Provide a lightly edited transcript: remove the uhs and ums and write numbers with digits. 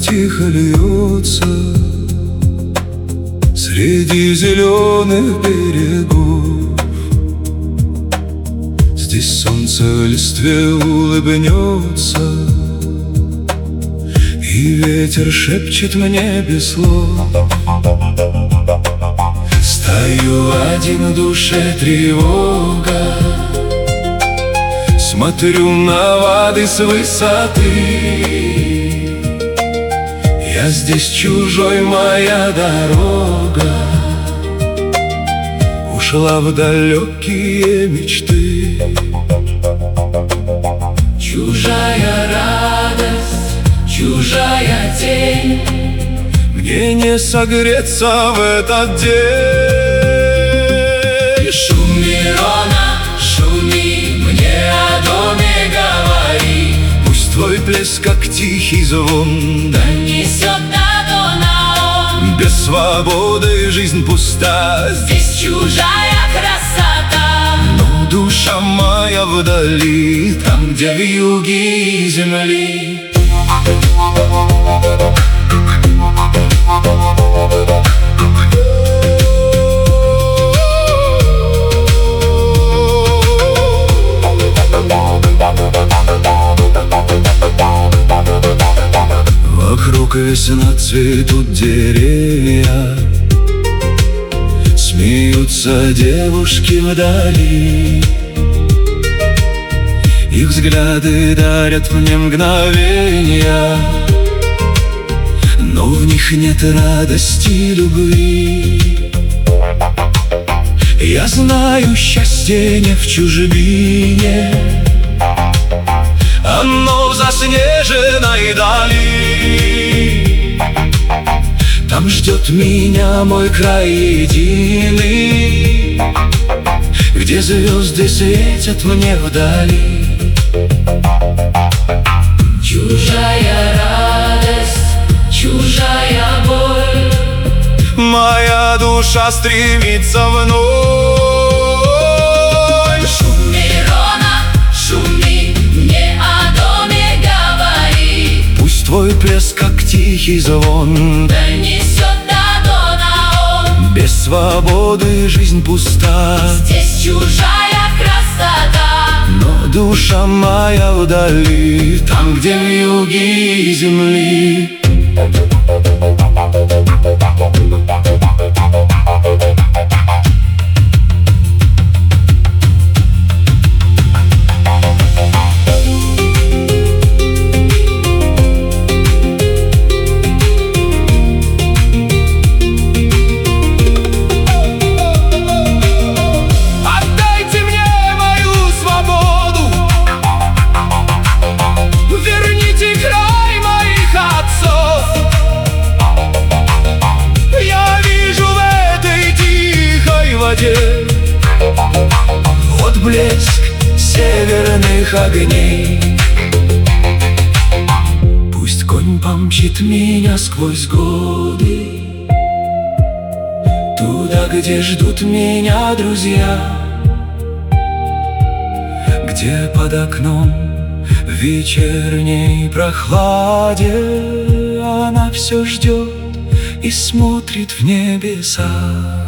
тихо льется среди зеленых берегов. Здесь солнце листве улыбнется, и ветер шепчет мне без слов. Стою один, в душе тревога, смотрю на воды с высоты. Я здесь чужой, моя дорога ушла в далекие мечты. Чужая радость, чужая тень, мне не согреться в этот день. Шум Мирона, шуми, мне о доме говори. Пусть твой плеск, как тихий звон, донесет до Дона он. Без свободы жизнь пуста, здесь чужая красота. Но душа моя вдали, там, где вьюги земли. Вокруг весна, цветут деревья, смеются девушки вдали. Их взгляды дарят мне мгновения, но в них нет радости, любви. Я знаю, счастье не в чужбине, оно в заснеженной дали. Там ждет меня мой край единый, где звезды светят мне вдали. Чужая радость, чужая боль, моя душа стремится вновь. Шум Мирона, шуми, мне о доме говори. Пусть твой плеск, как тихий звон, донесет до Дона он. Без свободы жизнь пуста, здесь чужая красота. но душа моя вдали, там, где вьюги земли. Отблеск северных огней. Пусть конь помчит меня сквозь годы, туда, где ждут меня друзья, где под окном в вечерней прохладе она все ждет и смотрит в небеса.